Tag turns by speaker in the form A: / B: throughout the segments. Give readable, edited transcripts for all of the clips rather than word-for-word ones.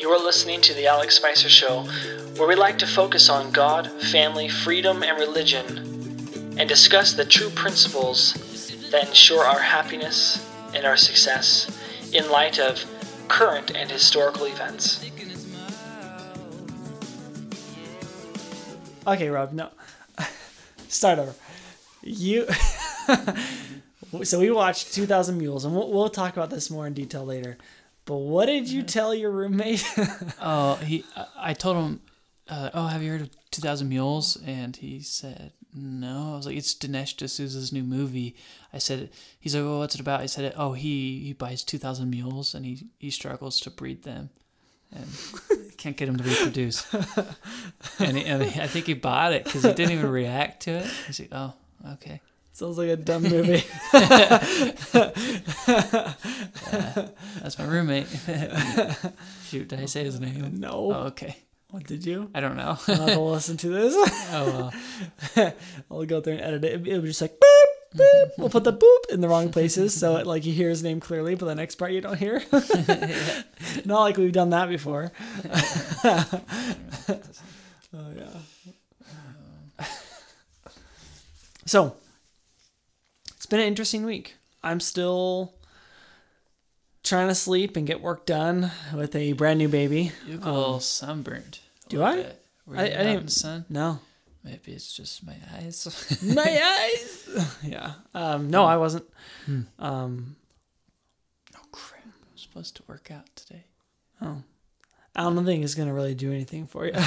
A: You're listening to The Alex Spicer Show, where we like to focus on God, family, freedom, and religion, and discuss the true principles that ensure our happiness and our success in light of current and historical events. Okay, Rob, no. Start over. So we watched 2,000 Mules, and we'll talk about this more in detail later. But what did you tell your roommate?
B: I told him, have you heard of 2,000 Mules? And he said, no. I was like, it's Dinesh D'Souza's new movie. He's like, well, what's it about? I said, he buys 2,000 mules, and he struggles to breed them. And can't get them to reproduce. and I think he bought it because he didn't even react to it. He's like, oh, okay.
A: Sounds like a dumb movie.
B: Yeah, that's my roommate. Shoot, did I say his name?
A: No.
B: Oh, okay.
A: What did you?
B: I don't know.
A: I'm not gonna listen to this.
B: Oh, well.
A: I'll go there and edit it. It was just like, boop, boop. We'll put the boop in the wrong places so it, like, you hear his name clearly, but the next part you don't hear. Not like we've done that before. Oh, yeah. So, it's been an interesting week. I'm still trying to sleep and get work done with a brand new baby.
B: You look a little sunburned.
A: Do I?
B: Were you out in the sun?
A: No.
B: Maybe it's just my eyes.
A: My eyes! Yeah. No, I wasn't.
B: Oh, crap. I'm supposed to work out today.
A: Oh. I don't think it's going to really do anything for you.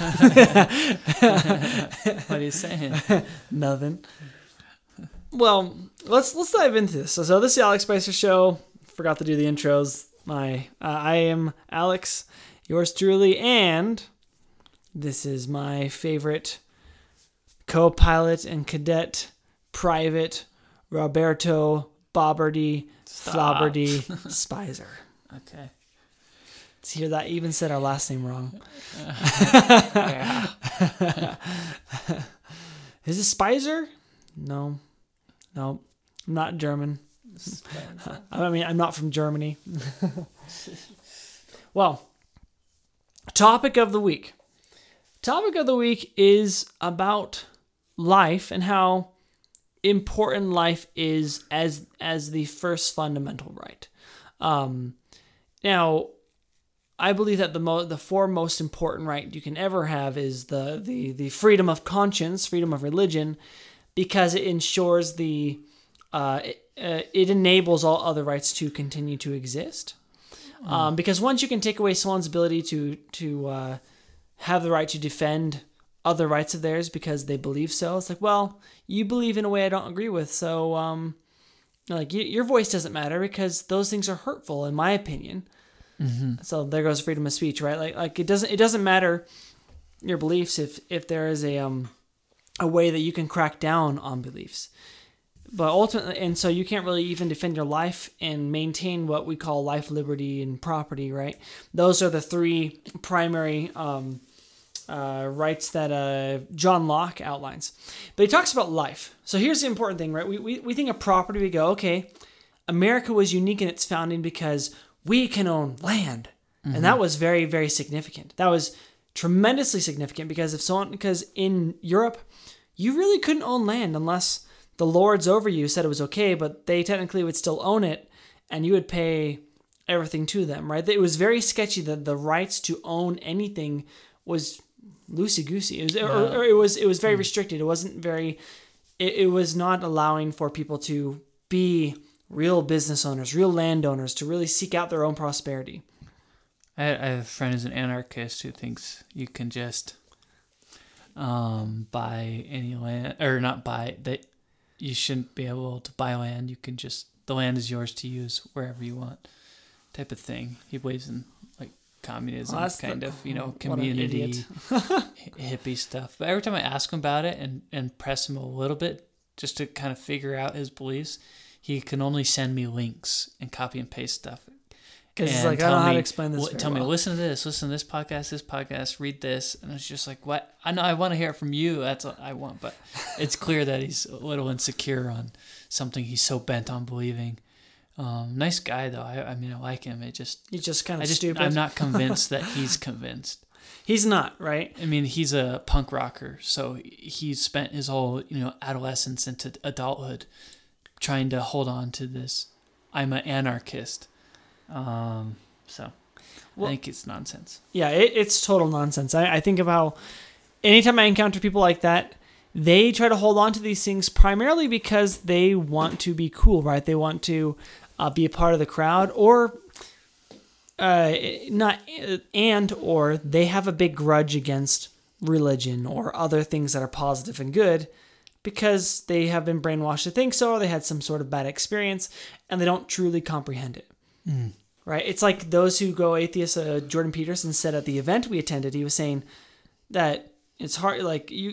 B: What are you saying?
A: Nothing. Well, let's dive into this. So this is the Alex Spicer Show. Forgot to do the intros. I am Alex, yours truly, and this is my favorite co-pilot and cadet private Roberto Bobberdy Flobberdy Spicer.
B: Okay.
A: Let's hear that. Even said our last name wrong.
B: Yeah.
A: Is it Spicer? No, I'm not German. I mean, I'm not from Germany. Well, topic of the week. Topic of the week is about life and how important life is as the first fundamental right. Now, I believe that the four most important right you can ever have is the freedom of conscience, freedom of religion, because it ensures it enables all other rights to continue to exist. Because once you can take away someone's ability to have the right to defend other rights of theirs because they believe so, it's like, well, you believe in a way I don't agree with, so like your voice doesn't matter because those things are hurtful in my opinion. Mm-hmm. So there goes freedom of speech, right? Like it doesn't matter your beliefs if there is a way that you can crack down on beliefs. But ultimately, and so you can't really even defend your life and maintain what we call life, liberty, and property, right? Those are the three primary rights that John Locke outlines. But he talks about life. So here's the important thing, right? We think of property, we go, okay, America was unique in its founding because we can own land. Mm-hmm. And that was very, very significant. That was tremendously significant because in Europe, you really couldn't own land unless the lords over you said it was okay, but they technically would still own it, and you would pay everything to them, right? It was very sketchy that the rights to own anything was loosey-goosey. It was very restricted. It wasn't very... It was not allowing for people to be real business owners, real landowners, to really seek out their own prosperity.
B: I have a friend who's an anarchist who thinks you can just buy any land, or not buy, that you shouldn't be able to buy land. You can just, the land is yours to use wherever you want, type of thing. He believes in like communism, community, hippie stuff. But every time I ask him about it and press him a little bit just to kind of figure out his beliefs, he can only send me links and copy and paste stuff.
A: Because it's like, I don't know how to explain this.
B: Tell me, listen to this podcast, read this. And it's just like, what? I know I want to hear it from you. That's what I want. But it's clear that he's a little insecure on something he's so bent on believing. Nice guy though. I mean, I like him.
A: He's just kind of stupid.
B: I'm not convinced that he's convinced.
A: He's not, right?
B: I mean, he's a punk rocker, so he's spent his whole, adolescence into adulthood trying to hold on to this. I'm an anarchist. I think it's nonsense.
A: Yeah, it's total nonsense. I think of how anytime I encounter people like that, they try to hold on to these things primarily because they want to be cool, right? They want to be a part of the crowd, or or they have a big grudge against religion or other things that are positive and good because they have been brainwashed to think so, or they had some sort of bad experience and they don't truly comprehend it. Right? It's like those who go atheist. Jordan Peterson said at the event we attended, he was saying that it's hard,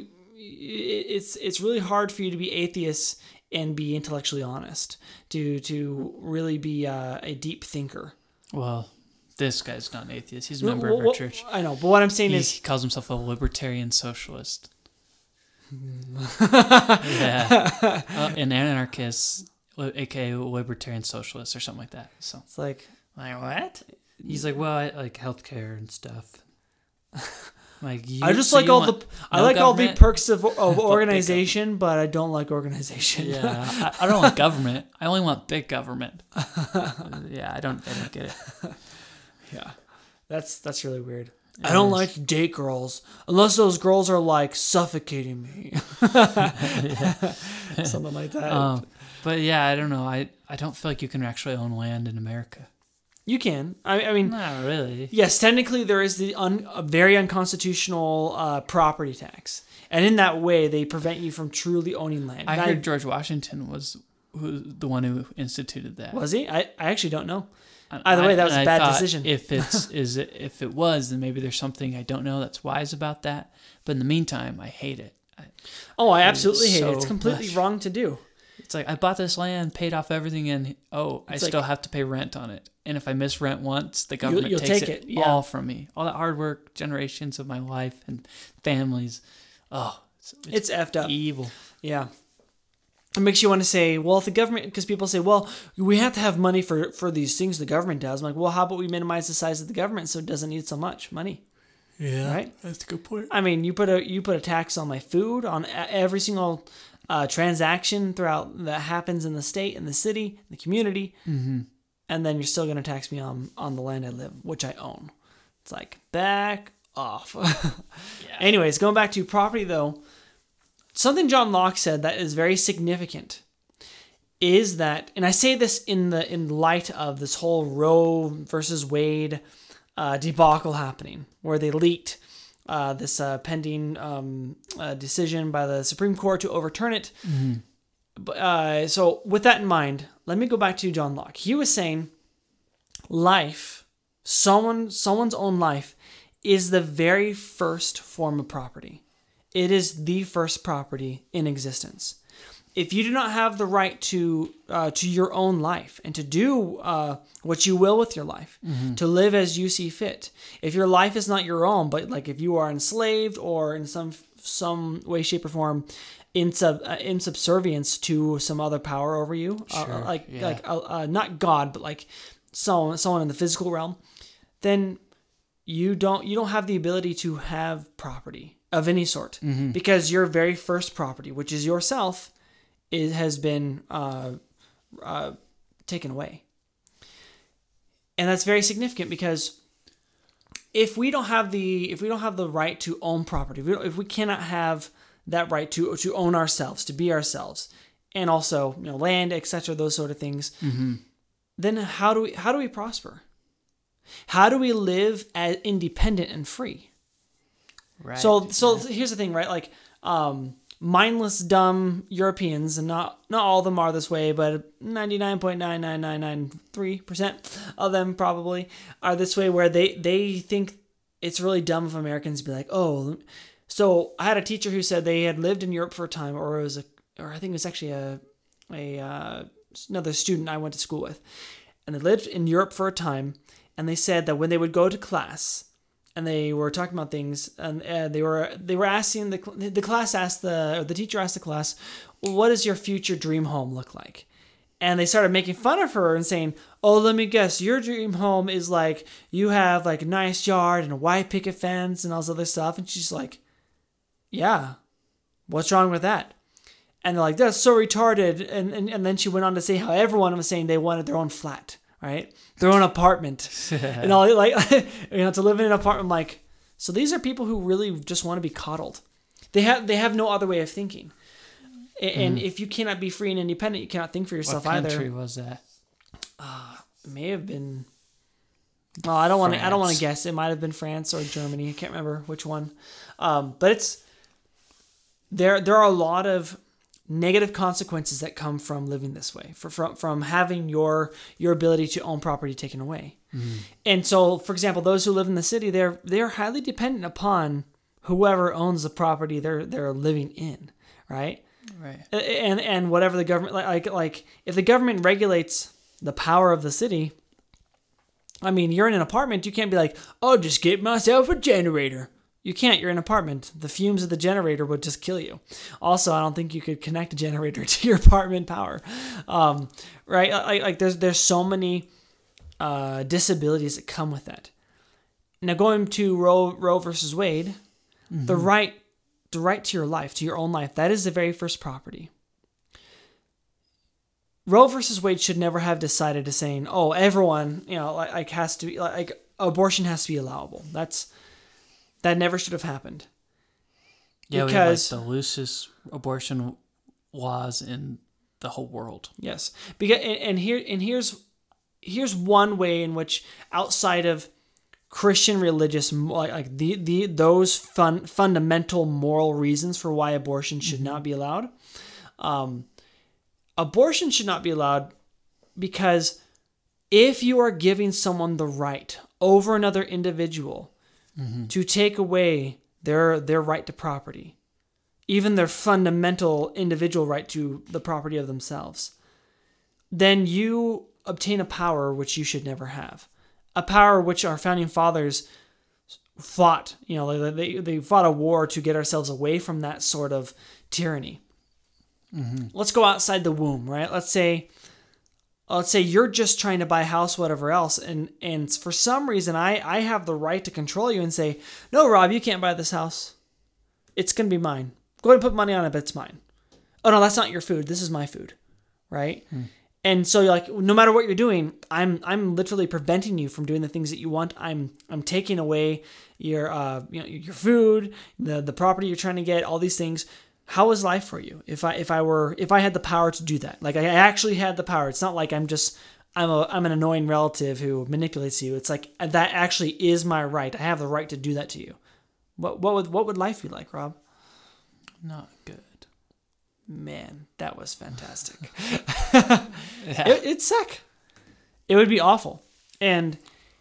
A: it's really hard for you to be atheist and be intellectually honest, to really be a deep thinker.
B: Well, this guy's not an atheist. He's a member of our church.
A: I know, but what I'm saying is...
B: He calls himself a libertarian socialist. Yeah. An anarchist, a.k.a. libertarian socialist or something like that. So
A: it's like
B: what? He's like, well, I like healthcare and stuff.
A: I just like all the perks of organization, but I don't like organization.
B: Yeah, I don't like government. I only want big government. Yeah, I don't get it.
A: Yeah, that's really weird. I don't like to date girls unless those girls are like suffocating me. Something like that.
B: But yeah, I don't know. I don't feel like you can actually own land in America.
A: You can. I mean,
B: not really.
A: Yes, technically there is the very unconstitutional property tax, and in that way they prevent you from truly owning land.
B: I heard George Washington was the one who instituted that.
A: Was he? I actually don't know. Either way, that was a bad decision.
B: If it was, then maybe there's something I don't know that's wise about that. But in the meantime, I hate it.
A: I absolutely hate it. It's completely wrong to do.
B: It's like I bought this land, paid off everything, and I still have to pay rent on it. And if I miss rent once, the government takes it all from me. All that hard work, generations of my life and families. It's
A: effed up.
B: Evil.
A: Yeah. It makes you want to say, well, if the government, because people say, well, we have to have money for these things the government does. I'm like, well, how about we minimize the size of the government so it doesn't need so much money?
B: Yeah,
A: right.
B: That's a good point.
A: I mean, you put a tax on my food, on every single transaction throughout that happens in the state, in the city, the community, and then you're still going to tax me on the land I live, which I own. It's like, back off. Yeah. Anyways, going back to property though. Something John Locke said that is very significant is that, and I say this in light of this whole Roe versus Wade debacle happening, where they leaked this pending decision by the Supreme Court to overturn it. But, so with that in mind, let me go back to John Locke. He was saying life, someone's own life, is the very first form of property. It is the first property in existence. If you do not have the right to your own life and to do what you will with your life, to live as you see fit, if your life is not your own, but like if you are enslaved or in some way, shape, or form in subservience to some other power over you, not God, but like someone in the physical realm, then you don't have the ability to have property of any sort, because your very first property, which is yourself, has been taken away. And that's very significant, because if we don't have the right to own property, if we cannot have that right to own ourselves, to be ourselves, and also land, etc., those sort of things, then how do we prosper? How do we live as independent and free? Right. So here's the thing, right? Like, mindless, dumb Europeans, and not all of them are this way, but 99.99993% of them probably are this way, where they think it's really dumb of Americans to be like, oh. So I had a teacher who said they had lived in Europe for a time, or I think it was actually another student I went to school with, and they lived in Europe for a time, and they said that when they would go to class, and they were talking about things, and they were asking the teacher asked the class, what does your future dream home look like? And they started making fun of her and saying, oh, let me guess, your dream home is like, you have like a nice yard and a white picket fence and all this other stuff. And she's like, yeah, what's wrong with that? And they're like, that's so retarded. And then she went on to say how everyone was saying they wanted their own flat, right? Their own apartment. And all like, to live in an apartment. Like, so these are people who really just want to be coddled. They have no other way of thinking. And if you cannot be free and independent, you cannot think for yourself either.
B: What country was that?
A: It may have been. Well, I don't want to guess. It might have been France or Germany. I can't remember which one. But it's there are a lot of negative consequences that come from living this way, from having your ability to own property taken away. And so, for example, those who live in the city, they're highly dependent upon whoever owns the property they're living in, right?
B: Right.
A: And whatever the government like if the government regulates the power of the city, I mean, you're in an apartment, you can't be like, oh, just get myself a generator. You can't. You're in an apartment. The fumes of the generator would just kill you. Also, I don't think you could connect a generator to your apartment power. Right? Like there's so many disabilities that come with that. Now, going to Roe versus Wade, the right to your life, to your own life, that is the very first property. Roe versus Wade should never have decided to saying, oh, everyone, has to be like abortion has to be allowable. That never should have happened.
B: Yeah, because we have the loosest abortion laws in the whole world.
A: Yes, because here's one way in which, outside of Christian religious, like those fundamental moral reasons for why abortion should not be allowed. Abortion should not be allowed because if you are giving someone the right over another individual to take away their right to property, even their fundamental individual right to the property of themselves, then you obtain a power which you should never have. A power which our founding fathers fought. They fought a war to get ourselves away from that sort of tyranny. Let's go outside the womb, right? Let's say you're just trying to buy a house, whatever else, and for some reason I have the right to control you and say, no, Rob, you can't buy this house. It's going to be mine. Go ahead and put money on it, but it's mine. Oh, no, that's not your food. This is my food, right? And so, like, no matter what you're doing, I'm literally preventing you from doing the things that you want. I'm taking away your food, the property you're trying to get, all these things. How is life for you if I had the power to do that? Like, I actually had the power. It's not like I'm an annoying relative who manipulates you. It's like that actually is my right. I have the right to do that to you. What would life be like, Rob?
B: Not good.
A: Man, that was fantastic. It'd suck. It would be awful. And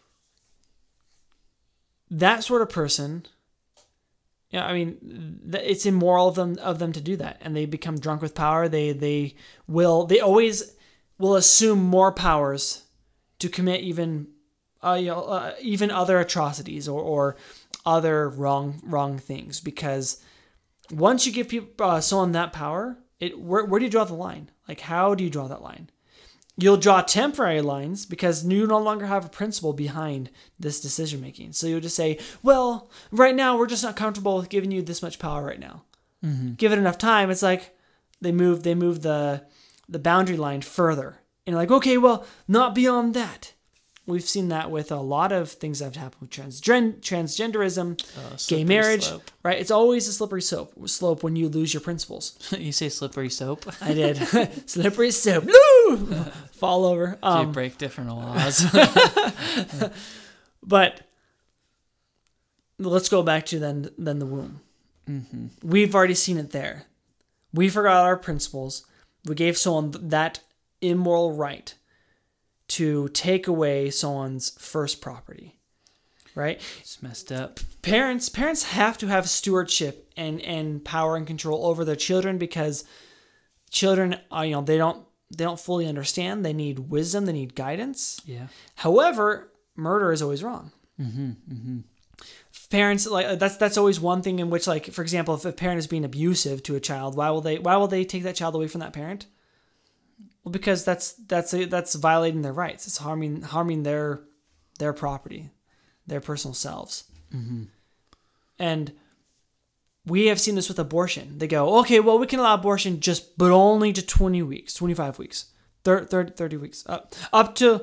A: that sort of person, I mean, it's immoral of them to do that, and they become drunk with power. They always will assume more powers to commit even other atrocities or other wrong things, because once you give people someone that power, where do you draw the line? Like, how do you draw that line? You'll draw temporary lines because you no longer have a principle behind this decision making. So you'll just say, well, right now we're just not comfortable with giving you this much power right now. Give it enough time. It's like they move the boundary line further. And you're like, okay, well, not beyond that. We've seen that with a lot of things that have happened with transgenderism, gay marriage, slope. Right? It's always a slippery slope when you lose your principles.
B: You say slippery soap?
A: I did. Slippery slope. Woo! Fall over.
B: So you break different laws.
A: But let's go back to then the womb. We've already seen it there. We forgot our principles. We gave someone that immoral right to take away someone's first property, right?
B: It's messed up.
A: Parents have to have stewardship and power and control over their children, because children are, they don't fully understand. They need wisdom. They need guidance.
B: Yeah.
A: However, murder is always wrong. Parents, like, that's always one thing in which, like, for example, if a parent is being abusive to a child, why will they take that child away from that parent? Well, because that's violating their rights. It's harming their property, their personal selves.
B: Mm-hmm.
A: And we have seen this with abortion. They go, okay, well, we can allow abortion but only to 20 weeks, 25 weeks, 30 weeks, up to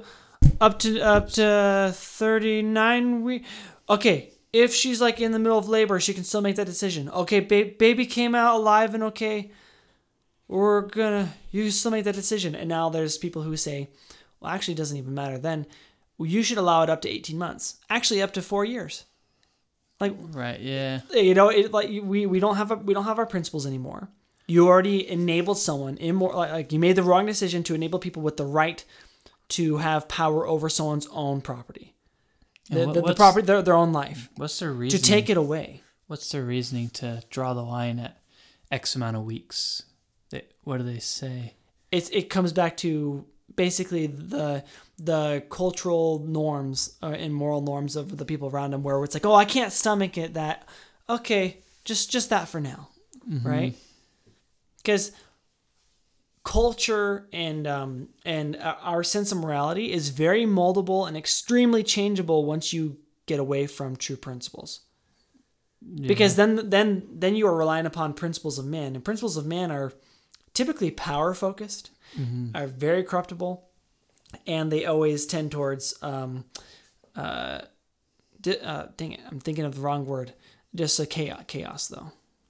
A: 39 weeks. Okay, if she's like in the middle of labor, she can still make that decision. Okay, baby came out alive and okay, you can still make that decision. And now there's people who say, well, actually, it doesn't even matter then. Well, you should allow it up to 18 months. Actually, up to 4 years. Like,
B: right, yeah.
A: You know, we don't have our principles anymore. You already enabled someone like you made the wrong decision to enable people with the right to have power over someone's own property, the property, their own life.
B: What's their reasoning
A: to take it away?
B: What's their reasoning to draw the line at X amount of weeks? What do they say?
A: It comes back to basically the cultural norms and moral norms of the people around them, where it's like, oh, I can't stomach it. That okay, just that for now,
B: mm-hmm.
A: right? Because culture and our sense of morality is very moldable and extremely changeable once you get away from true principles. Yeah. Because then you are relying upon principles of men, and principles of man are typically power focused,
B: mm-hmm.
A: are very corruptible, and they always tend towards dang it, I'm thinking of the wrong word. Just a chaos though.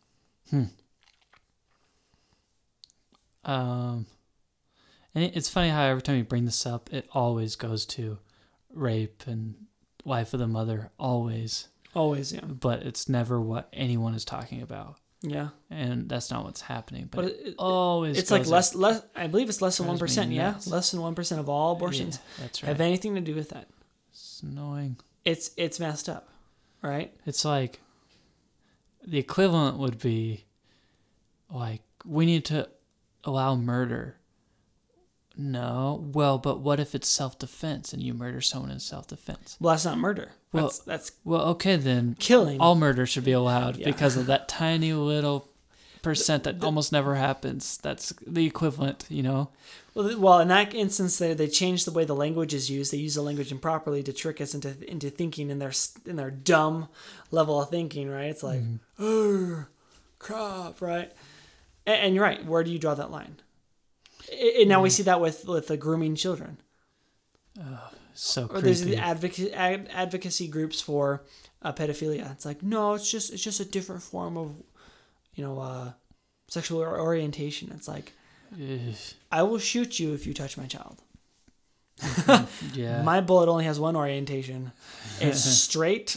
B: And it's funny how every time you bring this up, it always goes to rape and wife of the mother, always.
A: Always, yeah.
B: But it's never what anyone is talking about.
A: Yeah.
B: And that's not what's happening. But it
A: always it's like less. I believe it's less than 1%. Yeah, less than 1% of all abortions have anything to do with that.
B: It's annoying.
A: It's messed up, right?
B: It's like the equivalent would be like, we need to allow murder. No. Well, but what if it's self-defense and you murder someone in self-defense?
A: Well, that's not murder.
B: Well, that's okay then.
A: Killing.
B: All murder should be allowed because of that tiny little percent that almost never happens. That's the equivalent, you know?
A: Well, in that instance, they changed the way the language is used. They use the language improperly to trick us into thinking in their dumb level of thinking, right? It's like, oh, crap, right? And you're right. Where do you draw that line? And now we see that with the grooming children.
B: So creepy.
A: Or there's the advocacy groups for pedophilia. It's like, no, it's just a different form of, sexual orientation. It's like, I will shoot you if you touch my child.
B: Yeah.
A: My bullet only has one orientation. It's straight.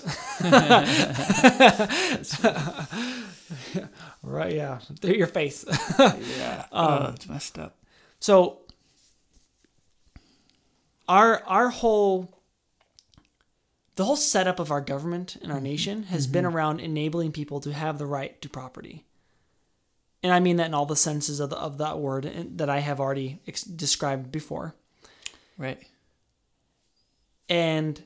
A: Right, yeah. Through your face.
B: Yeah. It's messed up.
A: So our whole setup of our government and our nation has been around enabling people to have the right to property. And I mean that in all the senses of that word that I have already described before.
B: Right.
A: And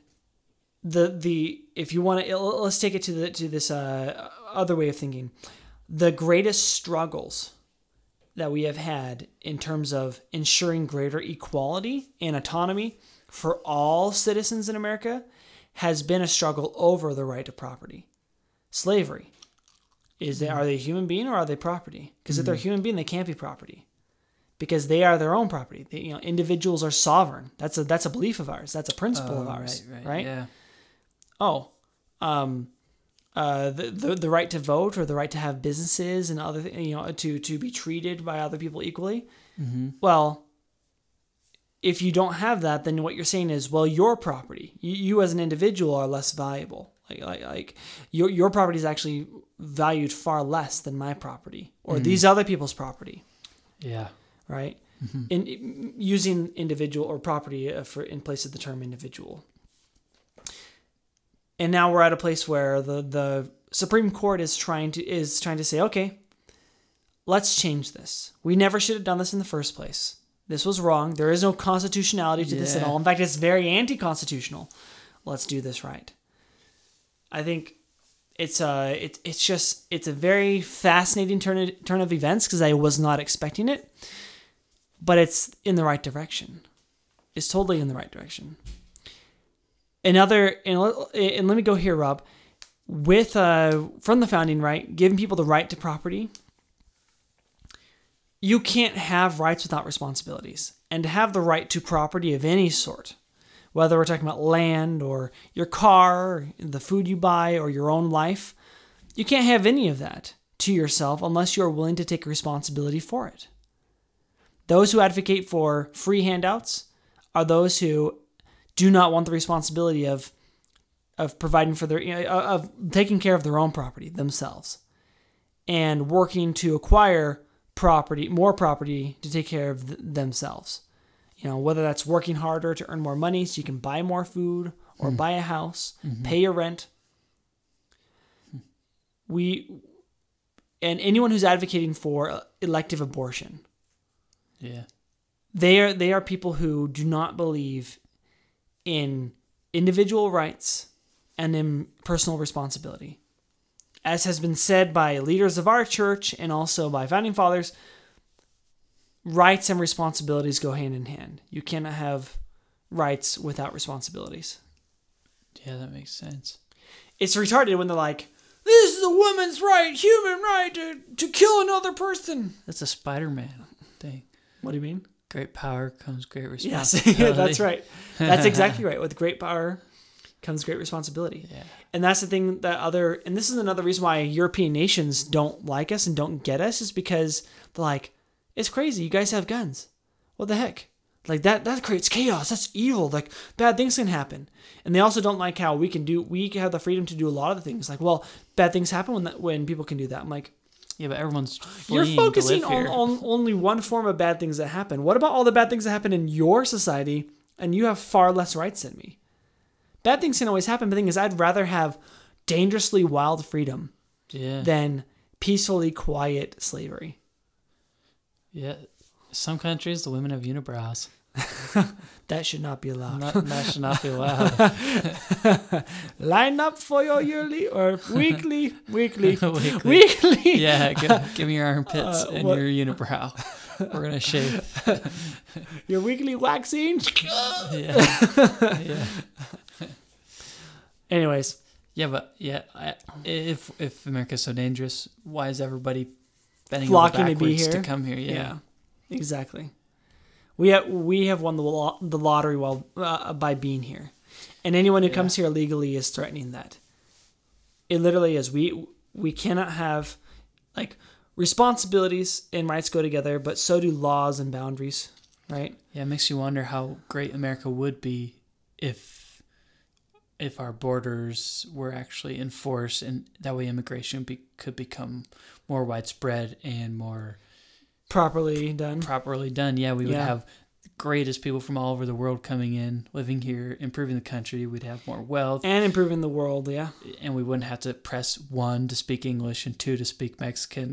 A: if you want to, let's take it to this other way of thinking. The greatest struggles that we have had in terms of ensuring greater equality and autonomy for all citizens in America has been a struggle over the right to property. Slavery. Are they a human being or are they property? Because if they're a human being, they can't be property. Because they are their own property. Individuals are sovereign. That's a belief of ours. That's a principle of ours. Right?
B: Yeah.
A: The right to vote or the right to have businesses and other to be treated by other people equally.
B: Mm-hmm.
A: Well, if you don't have that, then what you're saying is, well, your property, you as an individual are less valuable. Like your property is actually valued far less than my property or these other people's property.
B: Yeah.
A: Right. Mm-hmm. In using individual or property in place of the term individual. And now we're at a place where the Supreme Court is trying to say, okay, let's change this. We never should have done this in the first place. This was wrong. There is no constitutionality to this at all. In fact, it's very anti-constitutional. Let's do this right. I think it's a very fascinating turn of events because I was not expecting it. but it's in the right direction. It's totally in the right direction. And let me go here, Rob. With from the founding, right, giving people the right to property, you can't have rights without responsibilities. And to have the right to property of any sort, whether we're talking about land or your car, or the food you buy, or your own life, you can't have any of that to yourself unless you are willing to take responsibility for it. Those who advocate for free handouts are those who do not want the responsibility of providing for of taking care of their own property themselves and working to acquire more property to take care of themselves. Whether that's working harder to earn more money so you can buy more food or buy a house, pay your rent. And anyone who's advocating for elective abortion.
B: Yeah.
A: They are people who do not believe in individual rights and in personal responsibility. As has been said by leaders of our church and also by founding fathers, rights and responsibilities go hand in hand. You cannot have rights without responsibilities.
B: Yeah, that makes sense.
A: It's retarded when they're like, this is a woman's right, human right to kill another person.
B: That's a Spider-Man thing.
A: What do you mean?
B: Great power comes great responsibility.
A: Yes, that's right. That's exactly right. With great power comes great responsibility.
B: Yeah.
A: And that's the thing and this is another reason why European nations don't like us and don't get us, is because they're like, it's crazy. You guys have guns. What the heck? Like that creates chaos. That's evil. Like bad things can happen. And they also don't like how we have the freedom to do a lot of the things. Like, well, bad things happen when people can do that. I'm like,
B: yeah, but everyone's fleeing.
A: You're focusing
B: to live here.
A: on only one form of bad things that happen. What about all the bad things that happen in your society, and you have far less rights than me? Bad things can always happen, but the thing is, I'd rather have dangerously wild freedom than peacefully quiet slavery.
B: Yeah. Some countries, the women have unibrows.
A: That should not be allowed.
B: That should not be allowed.
A: Line up for your yearly or weekly.
B: Yeah, give me your armpits and your unibrow. We're going to shave.
A: Your weekly waxing.
B: Yeah.
A: Anyways.
B: Yeah, but if America's so dangerous, why is everybody
A: flocking to be here
B: to come here?
A: Yeah, exactly. We have won the lottery by being here, and anyone who comes here illegally is threatening that. It literally is. We cannot have responsibilities and rights go together, but so do laws and boundaries, right?
B: Yeah, it makes you wonder how great America would be if our borders were actually enforced, and that way immigration could become more widespread and more
A: properly done.
B: Yeah, we would have the greatest people from all over the world coming in, living here, improving the country. We'd have more wealth.
A: And improving the world, yeah.
B: And we wouldn't have to press 1 to speak English and 2 to speak Mexican,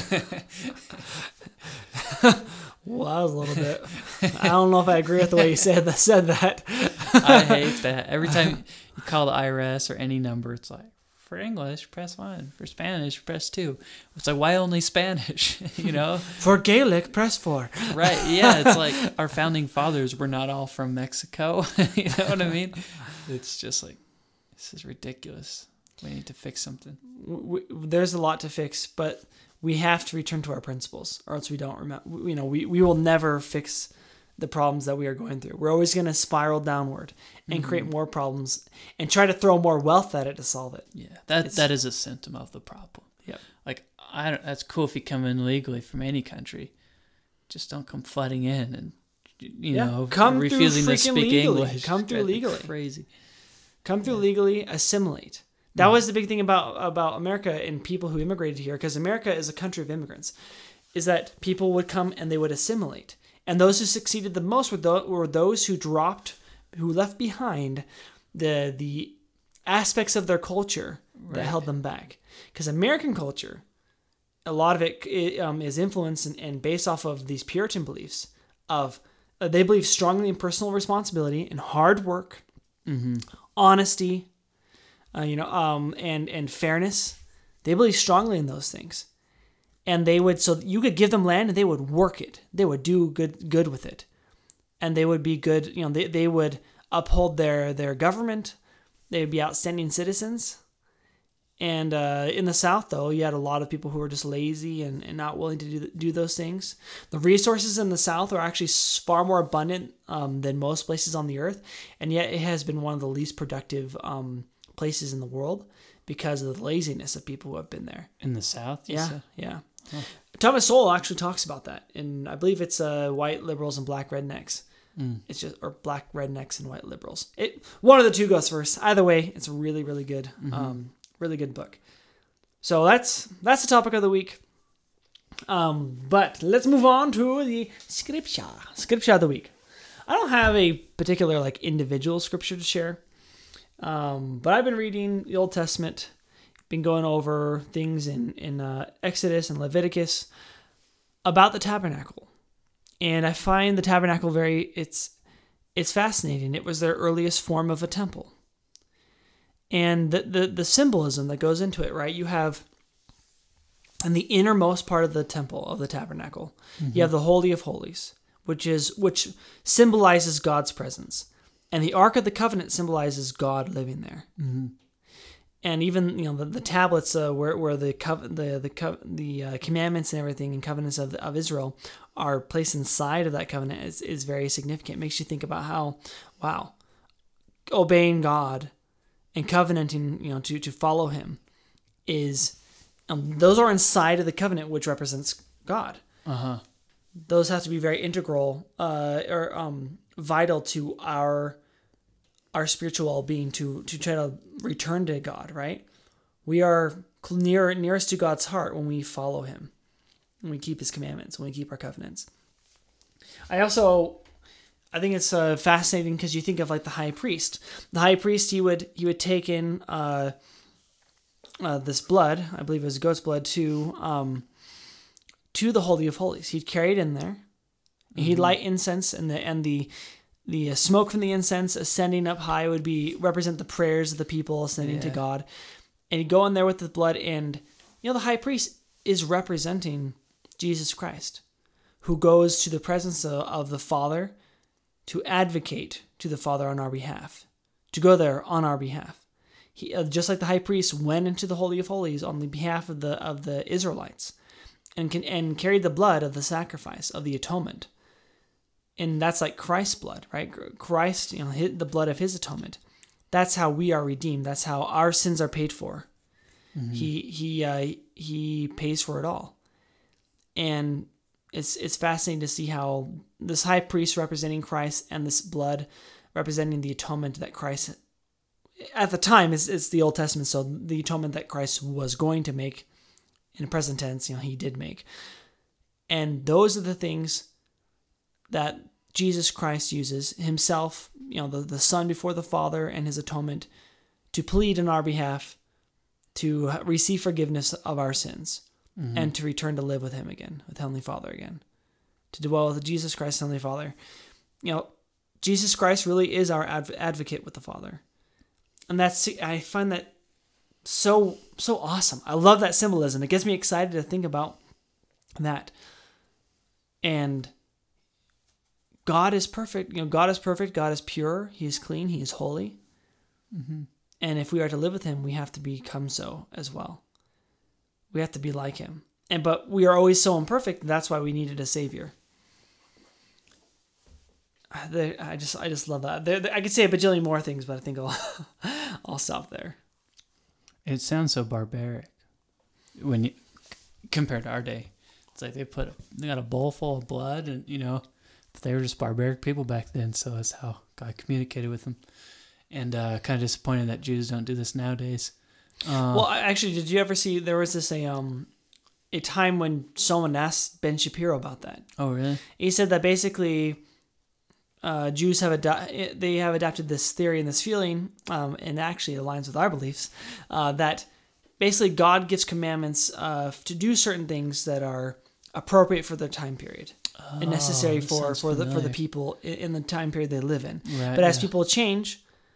A: Well, that was a little bit... I don't know if I agree with the way you said that.
B: I hate that. Every time you call the IRS or any number, it's like, for English, press 1. For Spanish, press 2. It's like, why only Spanish?
A: For Gaelic, press 4.
B: Right, yeah. It's like our founding fathers were not all from Mexico. You know what I mean? It's just like, this is ridiculous. We need to fix something.
A: There's a lot to fix, but we have to return to our principles, or else we don't remember. We will never fix the problems that we are going through. We're always going to spiral downward and create more problems and try to throw more wealth at it to solve it.
B: Yeah, that is a symptom of the problem.
A: Yeah,
B: that's cool if you come in legally from any country. Just don't come flooding in and
A: come
B: refusing to speak
A: legally.
B: English.
A: Come through legally.
B: Crazy.
A: Come through legally. Assimilate. That was the big thing about America and people who immigrated here, because America is a country of immigrants, is that people would come and they would assimilate. And those who succeeded the most were those who left behind the aspects of their culture that held them back. Because American culture, a lot of it is influenced and based off of these Puritan beliefs of they believe strongly in personal responsibility and hard work, honesty, and fairness. They believe strongly in those things. And so you could give them land and they would work it. They would do good with it. And they would be good, they would uphold their government. They would be outstanding citizens. And in the South, though, you had a lot of people who were just lazy and not willing to do those things. The resources in the South are actually far more abundant than most places on the earth, and yet it has been one of the least productive places in the world because of the laziness of people who have been there.
B: In the South, you said?
A: Yeah. Huh. Thomas Sowell actually talks about that, and I believe it's white liberals and black rednecks. It's just, or black rednecks and white liberals. One of the two goes first. Either way, it's a really, really good. Really good book. So that's the topic of the week. But let's move on to the scripture of the week. I don't have a particular individual scripture to share, but I've been reading the Old Testament, been going over things in Exodus and Leviticus about the tabernacle, and I find the tabernacle it's fascinating. It was their earliest form of a temple. And the symbolism that goes into it, right? You have, in the innermost part of the temple, of the tabernacle, you have the Holy of Holies, which symbolizes God's presence. And the Ark of the Covenant symbolizes God living there. And even, the tablets where the commandments and everything and covenants of Israel are placed inside of that covenant is very significant. It makes you think about how, wow, obeying God and covenanting, to follow him is, those are inside of the covenant, which represents God. Those have to be very integral or vital to our spiritual well-being to try to return to God, right? We are nearest to God's heart when we follow him, when we keep his commandments, when we keep our covenants. I think it's fascinating because you think of the high priest. The high priest, he would take in this blood, I believe it was goat's blood, to the Holy of Holies. He'd carry it in there. And he'd light incense, and the smoke from the incense ascending up high would represent the prayers of the people ascending to God. And he'd go in there with the blood, and the high priest is representing Jesus Christ, who goes to the presence of the Father to advocate to the Father on our behalf, to go there on our behalf. He, just like the high priest went into the Holy of Holies on the behalf of the Israelites, and carried the blood of the sacrifice of the atonement, and that's like Christ's blood, right? Christ, the blood of his atonement. That's how we are redeemed. That's how our sins are paid for. He pays for it all, and it's fascinating to see how this high priest representing Christ and this blood representing the atonement that Christ, at the time, it's the Old Testament, so the atonement that Christ was going to make, in present tense, he did make. And those are the things that Jesus Christ uses himself, the Son before the Father and his atonement, to plead on our behalf, to receive forgiveness of our sins, and to return to live with him again, with Heavenly Father again, to dwell with Jesus Christ, Heavenly Father. Jesus Christ really is our advocate with the Father. And I find that so awesome. I love that symbolism. It gets me excited to think about that. And God is perfect. God is perfect. God is pure. He is clean. He is holy. And if we are to live with him, we have to become so as well. We have to be like him. But we are always so imperfect. That's why we needed a savior. I just love that. I could say a bajillion more things, but I think I'll stop there.
B: It sounds so barbaric when you compared to our day. It's like they got a bowl full of blood, and they were just barbaric people back then. So that's how God communicated with them. And kind of disappointed that Jews don't do this nowadays.
A: Well, actually, did you ever see there was this a time when someone asked Ben Shapiro about that?
B: Oh, really?
A: He said that basically Jews have adapted this theory and this feeling, and actually it aligns with our beliefs, that basically God gives commandments to do certain things that are appropriate for the time period and necessary for the people in the time period they live in. Right, but as people change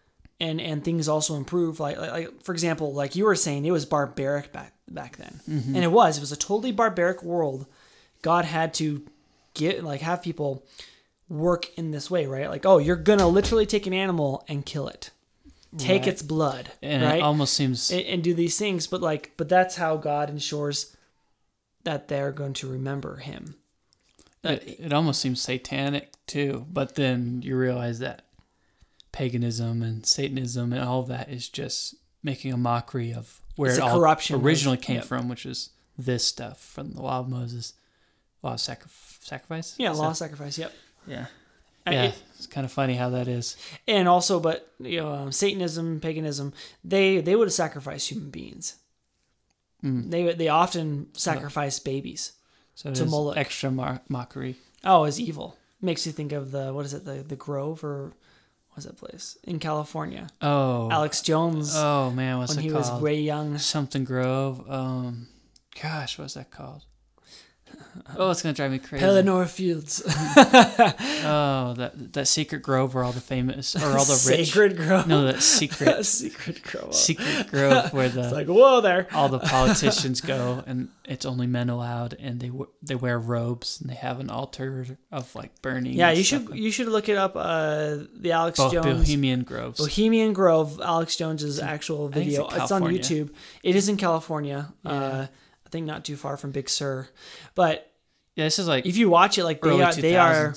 A: and things also improve. Like for example, like you were saying, it was barbaric back then, and it was a totally barbaric world. God had to have people work in this way, right? Like, oh, you're gonna literally take an animal and kill it, take its blood,
B: and
A: right?
B: It almost seems
A: and do these things, but that's how God ensures that they're going to remember Him.
B: It almost seems satanic too, but then you realize that paganism and Satanism and all of that is just making a mockery of where it all originally came from, which is this stuff from the Law of Moses, Law of Sacrifice.
A: Yeah, Law of Sacrifice. Yep.
B: Yeah. Yeah, it's kind of funny how that is.
A: And also, but Satanism, paganism, they would sacrifice human beings. They often sacrifice babies.
B: So to Moloch. Extra mockery.
A: Oh, it's evil. Makes you think of the Grove, or what's that place in California?
B: Oh,
A: Alex Jones.
B: Oh man, what's it called?
A: When he was way young.
B: Something Grove. Gosh, what's that called? Oh, it's gonna drive me crazy.
A: Pelennor Fields.
B: Oh, that secret grove where all the famous or all the rich.
A: Sacred grove.
B: No, that secret.
A: Secret grove.
B: Secret grove where
A: it's like, whoa there.
B: All the politicians go, and it's only men allowed, and they wear robes, and they have an altar of like burning.
A: Yeah, you should look it up. The Alex Jones
B: Bohemian Groves.
A: Bohemian Grove. Alex Jones's actual video. It's on YouTube. It is in California. Yeah. I think not too far from Big Sur, but
B: yeah, this is like
A: if you watch it, like they are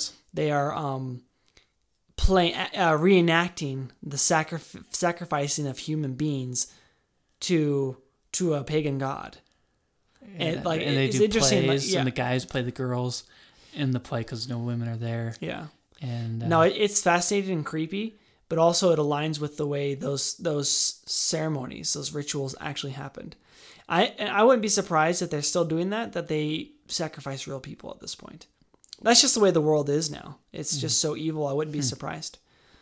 A: playing reenacting the sacrificing of human beings to a pagan god,
B: and they do plays, and the guys play the girls in the play because no women are there.
A: Yeah,
B: and
A: no, it's fascinating and creepy, but also it aligns with the way those ceremonies, those rituals actually happened. I wouldn't be surprised if they're still doing that they sacrifice real people at this point. That's just the way the world is now. It's just so evil. I wouldn't be surprised.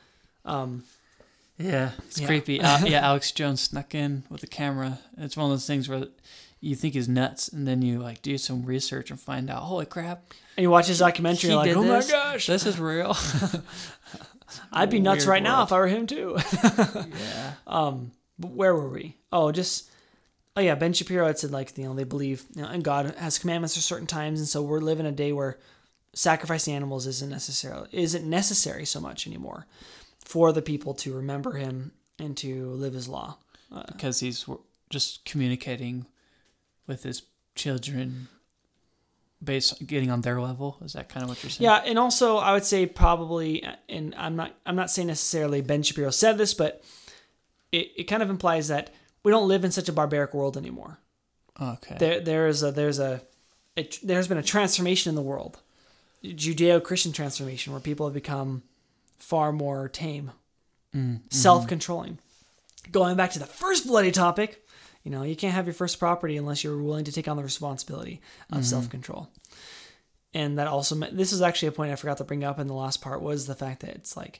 B: Yeah, it's creepy. Alex Jones snuck in with a camera. It's one of those things where you think he's nuts, and then you like do some research and find out, holy crap.
A: And you watch his documentary, you're like, oh my gosh.
B: This is real.
A: I'd be nuts right now if I were him too.
B: Yeah.
A: But where were we? Oh yeah, Ben Shapiro had said they believe and God has commandments for certain times, and so we're living a day where sacrificing animals isn't necessary so much anymore for the people to remember Him and to live His law.
B: Because He's just communicating with His children based on getting on their level. Is that kind of what you're saying?
A: Yeah, and also I would say probably, and I'm not saying necessarily Ben Shapiro said this, but it kind of implies that we don't live in such a barbaric world anymore.
B: Okay.
A: There's been a transformation in the world, Judeo-Christian transformation, where people have become far more tame, self-controlling. Going back to the first bloody topic, you can't have your first property unless you're willing to take on the responsibility of self-control. And that also this is actually a point I forgot to bring up in the last part, was the fact that it's like,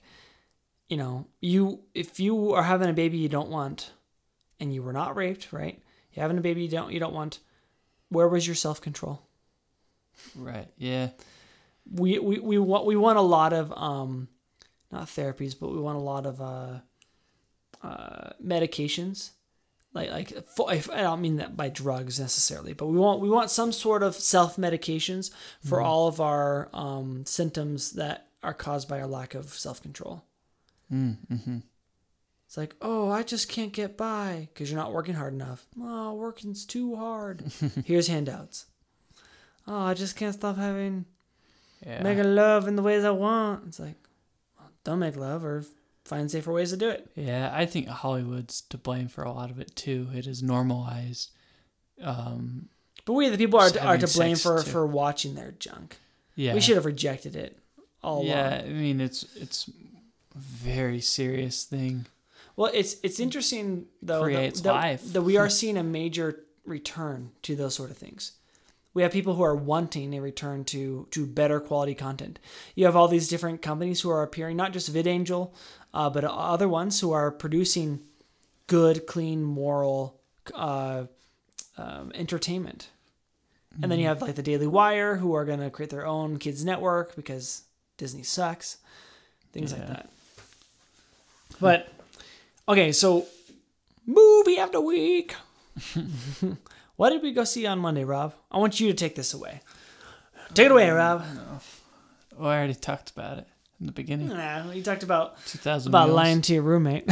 A: if you are having a baby you don't want, and you were not raped, right? You're having a baby you don't want. Where was your self-control?
B: Right. Yeah.
A: We want a lot of not therapies, but we want a lot of medications. Like I don't mean that by drugs necessarily, but we want some sort of self-medications for all of our symptoms that are caused by our lack of self-control.
B: Mm-hmm.
A: It's like, oh, I just can't get by because you're not working hard enough. Oh, working's too hard. Here's handouts. Oh, I just can't stop making love in the ways I want. It's like, well, don't make love or find safer ways to do it.
B: Yeah, I think Hollywood's to blame for a lot of it too. It is normalized.
A: But we, the people, are to blame for watching their junk. Yeah, we should have rejected it all along.
B: Yeah, I mean it's a very serious thing.
A: Well, it's interesting though that we are seeing a major return to those sort of things. We have people who are wanting a return to better quality content. You have all these different companies who are appearing, not just VidAngel, but other ones who are producing good, clean, moral entertainment. Mm-hmm. And then you have like the Daily Wire, who are going to create their own kids network because Disney sucks, things like that. But Okay, so movie after week. What did we go see on Monday, Rob? I want you to take this away. Take it away, Rob.
B: No. Well, I already talked about it in the beginning.
A: Yeah, you talked about
B: 2,000
A: about
B: Mules.
A: lying to your roommate.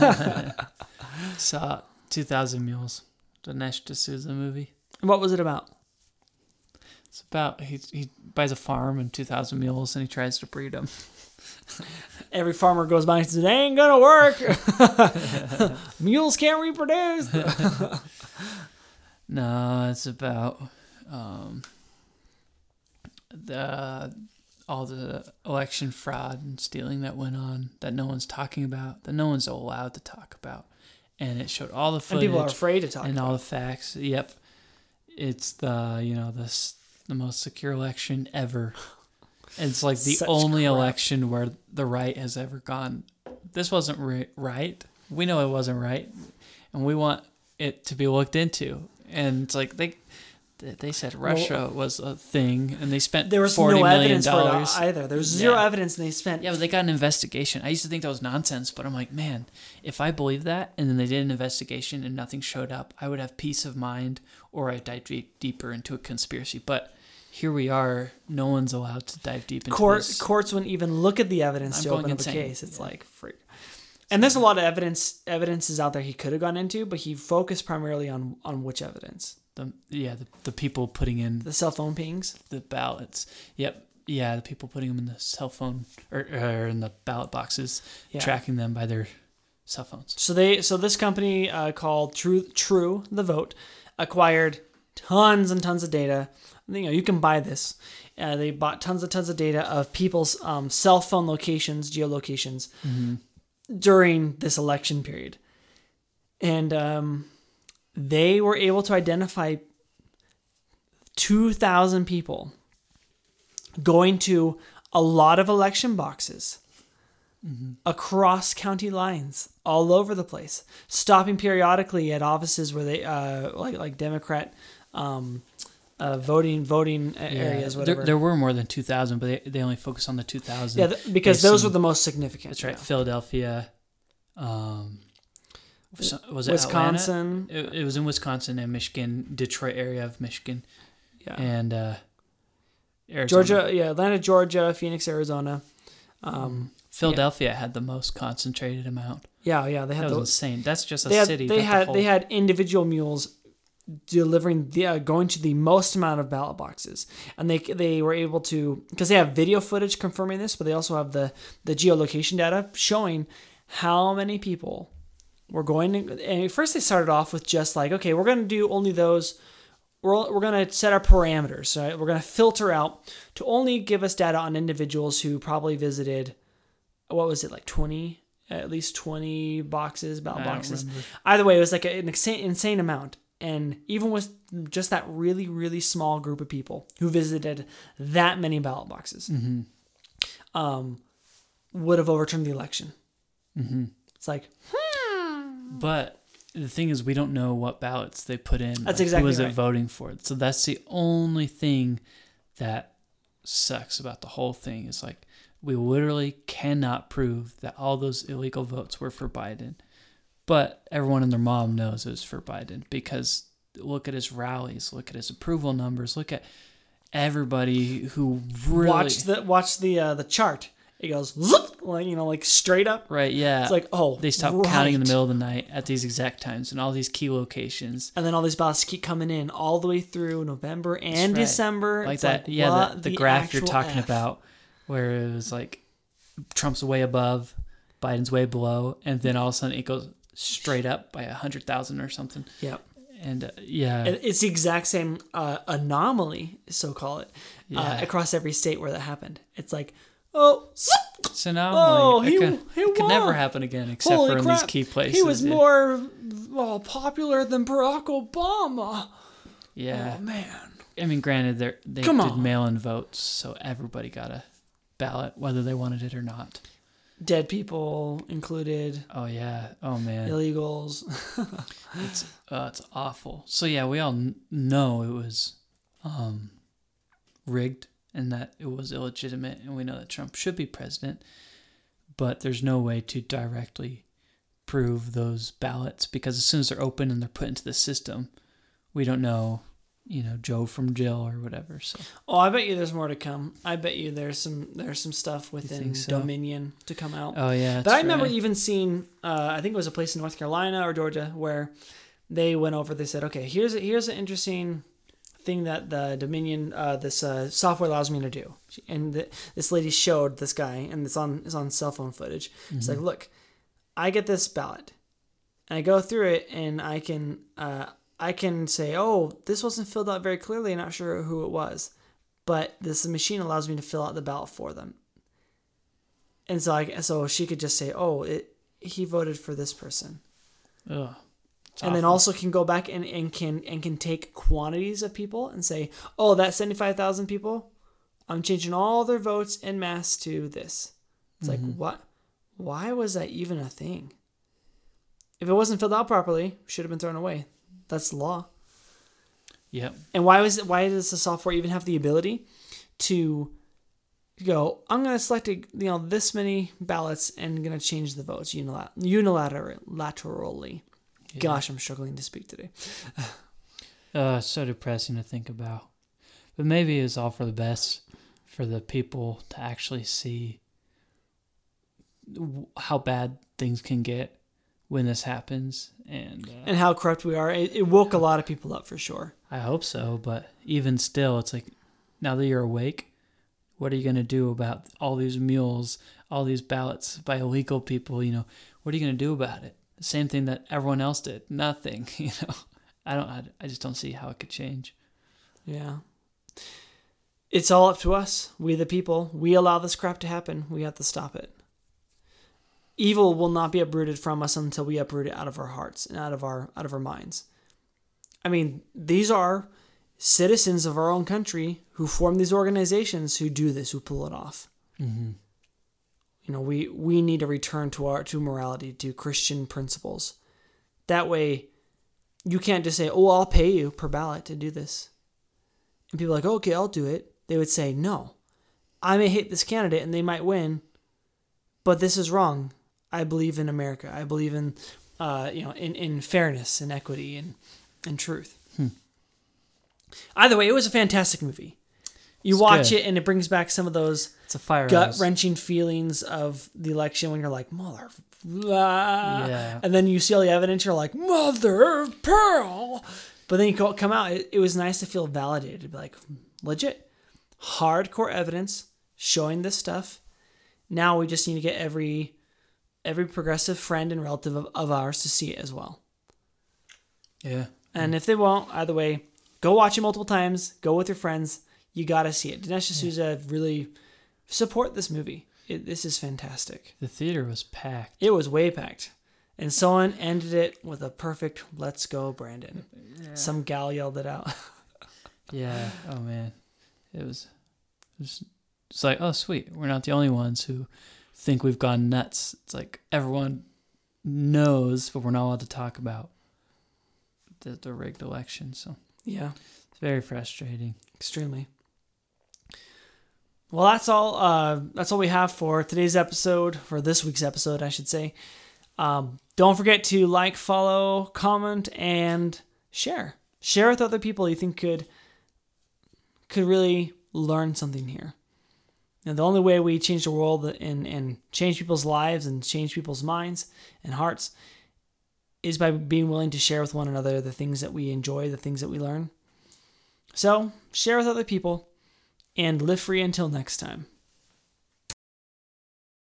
B: Saw 2,000 Mules, the Dinesh D'Souza movie.
A: What was it about?
B: It's about he buys a farm and 2,000 mules and he tries to breed them.
A: Every farmer goes by and says, "It ain't gonna work. Mules can't reproduce."
B: No, it's about all the election fraud and stealing that went on that no one's talking about, that no one's allowed to talk about. And it showed all the footage.
A: And people are afraid to talk
B: and
A: about
B: all the facts. Yep. It's the most secure election ever. It's like the
A: Such
B: only
A: crap.
B: election where the right has ever gone, this wasn't right. We know it wasn't right. And we want it to be looked into. And it's like they said Russia was a thing, and they spent
A: There was
B: $40
A: no
B: million.
A: evidence for it either. There was zero evidence, and they spent.
B: Yeah, but they got an investigation. I used to think that was nonsense, but I'm like, man, if I believed that, and then they did an investigation and nothing showed up, I would have peace of mind, or I'd dive deeper into a conspiracy. But here we are. No one's allowed to dive deep into this.
A: Courts wouldn't even look at the evidence
B: I'm
A: to
B: going
A: open up
B: insane.
A: a case. It's like freak. And there's a lot of evidences out there he could have gone into, but he focused primarily on which evidence?
B: The people putting in
A: The cell phone pings.
B: the ballots. Yep. Yeah, the people putting them in the cell phone or in the ballot boxes,
A: Yeah.
B: tracking them by their cell phones.
A: So this company called True the Vote acquired tons and tons of data. You can buy this. They bought tons of data of people's cell phone locations, geolocations, during this election period, and they were able to identify 2,000 people going to a lot of election boxes across county lines all over the place, stopping periodically at offices where they like Democrat voting areas, whatever.
B: There were more than 2,000, but they only focus on the 2,000.
A: Yeah, because those were the most significant.
B: That's right.
A: Yeah.
B: Philadelphia. Was it
A: Wisconsin?
B: Atlanta? It was in Wisconsin and Michigan, Detroit area of Michigan,
A: Yeah.
B: and Arizona.
A: Georgia, yeah, Atlanta, Georgia, Phoenix, Arizona.
B: Philadelphia had the most concentrated amount.
A: Yeah, they
B: That
A: had
B: was
A: those.
B: insane. That's just a
A: They had
B: city.
A: they
B: not the
A: had
B: whole-
A: they had individual mules delivering going to the most amount of ballot boxes, and they were able to, because they have video footage confirming this, but they also have the geolocation data showing how many people were going to. And first they started off with just like, okay, we're going to do only those. We're going to set our parameters, right? We're going to filter out to only give us data on individuals who probably visited, what was it, like 20, at least 20 boxes, ballot boxes. Either way, it was like an insane amount. And even with just that really, really small group of people who visited that many ballot boxes, would have overturned the election. It's like,
B: But the thing is, we don't know what ballots they put in.
A: That's
B: Who
A: exactly
B: was it
A: right.
B: voting for? So that's the only thing that sucks about the whole thing. Is like, we literally cannot prove that all those illegal votes were for Biden. But everyone and their mom knows it was for Biden, because look at his rallies, look at his approval numbers, look at everybody who really
A: watch the chart. It goes, zoop, like straight up.
B: right. Yeah,
A: It's like, oh,
B: they stop
A: right.
B: counting in the middle of the night at these exact times and all these key locations.
A: And then all these ballots keep coming in all the way through November and
B: right.
A: December.
B: Like
A: It's
B: that,
A: like,
B: yeah,
A: what
B: the graph you're
A: actual
B: talking
A: F?
B: about, where it was like Trump's way above, Biden's way below, and then all of a sudden it goes straight up by 100,000 or something.
A: Yep.
B: And yeah,
A: It's the exact same anomaly, so call it,
B: Yeah.
A: across every state where that happened. It's like, oh, zoop,
B: so now
A: oh,
B: I'm like,
A: he
B: it could never
A: won.
B: happen again, except
A: Holy
B: for in
A: crap.
B: these key places.
A: He was
B: yeah.
A: more popular than Barack Obama.
B: Yeah,
A: Oh man.
B: I mean, granted, they
A: Come
B: did
A: on.
B: mail-in votes, so everybody got a ballot, whether they wanted it or not.
A: Dead people included,
B: Oh yeah, oh man,
A: illegals.
B: it's awful. So yeah, we all know it was rigged and that it was illegitimate, and we know that Trump should be president, but there's no way to directly disprove those ballots, because as soon as they're open and they're put into the system, we don't know, Joe from Jill or whatever. So.
A: Oh, I bet you there's more to come. I bet you there's some stuff within
B: so?
A: Dominion to come out.
B: Oh yeah,
A: but I remember even seeing, I think it was a place in North Carolina or Georgia where they went over. They said, okay, here's an interesting thing that the Dominion this software allows me to do. And this lady showed this guy, and it's on cell phone footage. Mm-hmm. It's like, look, I get this ballot, and I go through it, and I can say, oh, this wasn't filled out very clearly. I'm not sure who it was, but this machine allows me to fill out the ballot for them. And so she could just say, oh, he voted for this person.
B: Ugh.
A: And then also can go back and can take quantities of people and say, oh, that 75,000 people, I'm changing all their votes en masse to this. It's like, what? Why was that even a thing? If it wasn't filled out properly, it should have been thrown away. That's the law.
B: Yep.
A: And why does the software even have the ability to go, I'm going to select this many ballots and going to change the votes unilaterally. Yeah. Gosh, I'm struggling to speak today.
B: It's so depressing to think about. But maybe it's all for the best, for the people to actually see how bad things can get when this happens. And
A: how corrupt we are. It woke a lot of people up for sure.
B: I hope so, but even still, it's like, now that you're awake, what are you going to do about all these mules, all these ballots by illegal people? What are you going to do about it? The same thing that everyone else did. Nothing, I just don't see how it could change.
A: Yeah. It's all up to us. We the people. We allow this crap to happen. We have to stop it. Evil will not be uprooted from us until we uproot it out of our hearts and out of our minds. I mean, these are citizens of our own country who form these organizations who do this, who pull it off. Mm-hmm. We need to return to morality, to Christian principles. That way, you can't just say, oh, I'll pay you per ballot to do this. And people are like, okay, I'll do it. They would say, no, I may hate this candidate and they might win, but this is wrong. I believe in America. I believe in, in fairness and equity and truth. Either way, it was a fantastic movie. You watch it and it brings back some of those gut-wrenching feelings of the election when you're like, mother, yeah. And then you see all the evidence, you're like, mother of pearl. But then you come out, it was nice to feel validated, to be like, legit, hardcore evidence showing this stuff. Now we just need to get every progressive friend and relative of ours to see it as well.
B: Yeah.
A: And if they won't, either way, go watch it multiple times, go with your friends. You got to see it. Dinesh D'Souza really support this movie. This is fantastic.
B: The theater was packed.
A: It was way packed. And someone ended it with a perfect, let's go, Brandon. Yeah. Some gal yelled it out.
B: Yeah. Oh, man. It's like, oh, sweet. We're not the only ones who think we've gone nuts. It's like everyone knows, but we're not allowed to talk about the rigged election. So
A: yeah.
B: It's very frustrating.
A: Extremely. Well, that's all we have for today's episode, for this week's episode, I should say. Don't forget to like, follow, comment, and share. Share with other people you think could really learn something here. And the only way we change the world and change people's lives and change people's minds and hearts is by being willing to share with one another the things that we enjoy, the things that we learn. So, share with other people, and live free until next time.